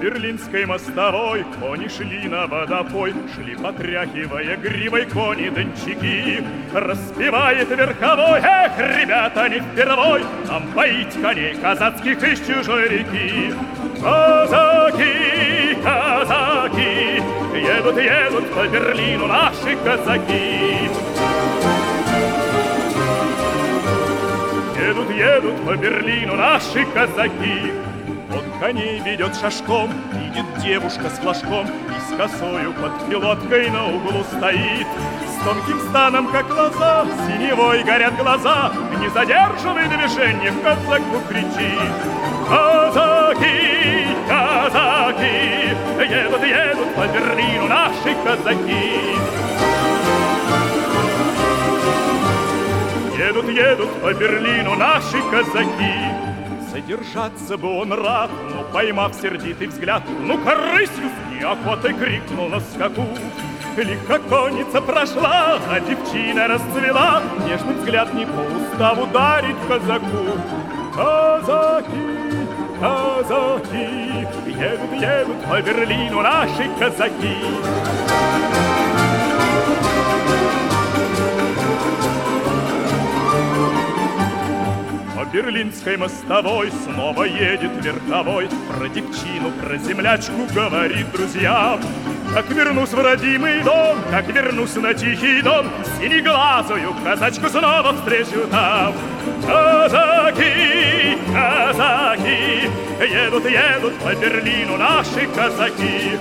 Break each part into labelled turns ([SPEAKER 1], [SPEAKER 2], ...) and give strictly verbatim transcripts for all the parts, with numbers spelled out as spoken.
[SPEAKER 1] Берлинской мостовой кони шли на водопой, шли, потряхивая гривой кони-дончаки. Распевает верховой: эх, ребята, не впервой нам поить коней казацких из чужой реки. Казаки, казаки, едут, едут по Берлину наши казаки. Едут, едут по Берлину наши казаки. Он коней ведет шашком, видит девушка с флажком, и с косою под пилоткой на углу стоит. С тонким станом, как лоза, синевой горят глаза, не задерживай движение, казаку кричит. Казаки, казаки, едут, едут по Берлину наши казаки. Едут, едут по Берлину наши казаки. Задержаться бы он рад, но, поймав сердитый взгляд, ну-ка, рысью с неохотой крикнул на скаку. Лихо конница прошла, а девчина расцвела, нежный взгляд не по уставу дарить казаку. Казаки, казаки, едут, едут по Берлину наши казаки. По Берлинской мостовой снова едет верховой, про девчину, про землячку говорит друзьям. Как вернусь в родимый дом, как вернусь на тихий дон, синеглазую казачку снова встречу там. Казаки, казаки, едут, едут по Берлину наши казаки.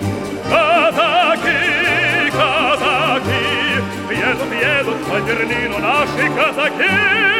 [SPEAKER 1] Казаки, казаки, едут, едут по Берлину наши казаки.